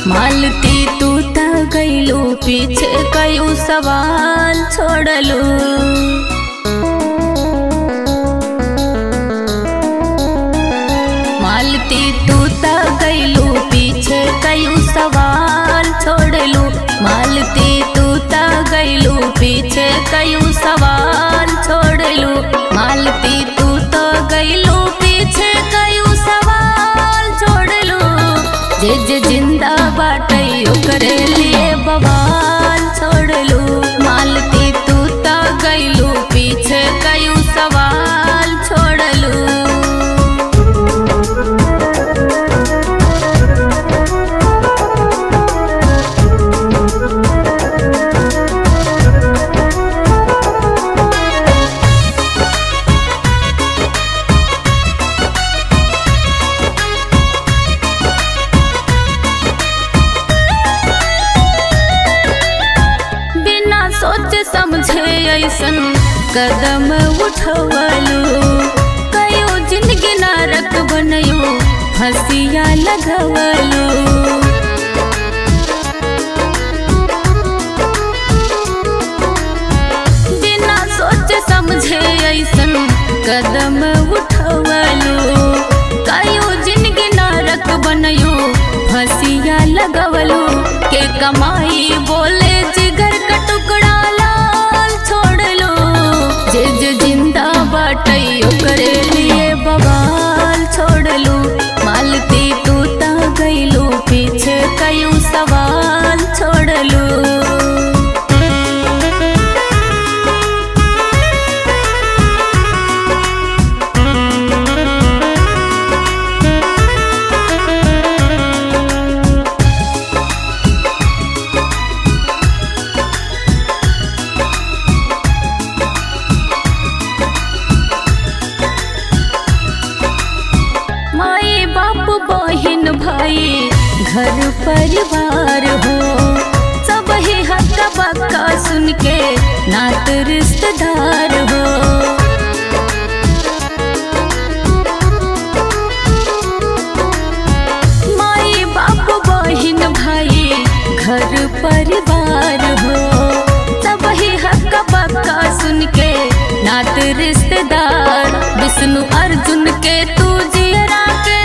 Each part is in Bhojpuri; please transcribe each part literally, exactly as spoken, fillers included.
मालती तू ता गईलू पीछे कयू सवाल छोड़लू। मालती तू ता गईलू पीछे कयू सवाल छोड़लू। मालती तू ता गईलू पीछे कयू सवाल छोड़लू। मालती तू तो गईलू पीछे कयू सवाल छोड़लू। जे जे जिंदा बाटे ओकरे लिए बवाल छोड़लू। मालती तू ता गईलू पीछे कयू सवाल छोड़लू। सोच समझे ऐसन कदम उठवलू। कयो जिंदगी नरक बनयू हंसिया लगवलू। बिना सोच समझे ऐसन कदम उठवलू। कयो जिंदगी नरक बनयू हंसिया लगवलू। के कमाई बोले जिगर का टुकड़ा जे जे जिंदा बाटे ओकरे लिए बवाल छोड़लू। मालती तू ता गईलू पीछे कयू सवाल छोड़लू। बहन भाई घर परिवार हो सब ही हक्का बक्का सुन के नात रिश्तेदार हो। माई बाप बहन भाई घर परिवार हो सब ही हक्का बक्का सुन के नात रिश्तेदार। विष्णु अर्जुन के तू जियरा के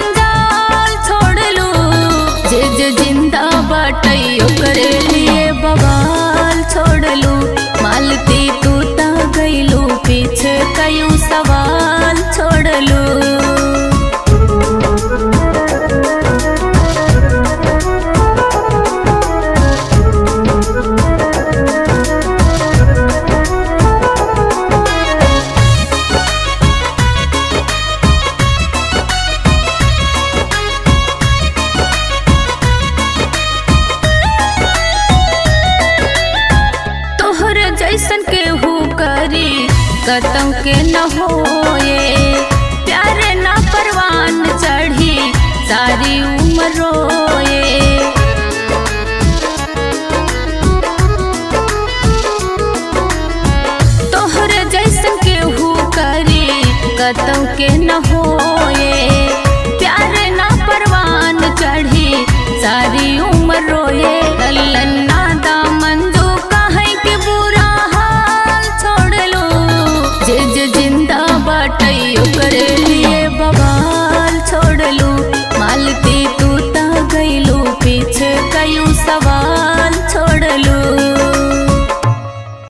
जे जे जिंदा बाटे ओकरे लिए बवाल छोड़लू। मालती तू ता गईलू पीछे कयू सवाल छोड़लू। जैसन के हु करी कतौ के न होए। प्यारे ना परवान चढ़ी सारी उम्र रोए। तोहर जैसन के हु करी कतौ के न होए। प्यारे ना परवान चढ़ी सारी उम्र रोए।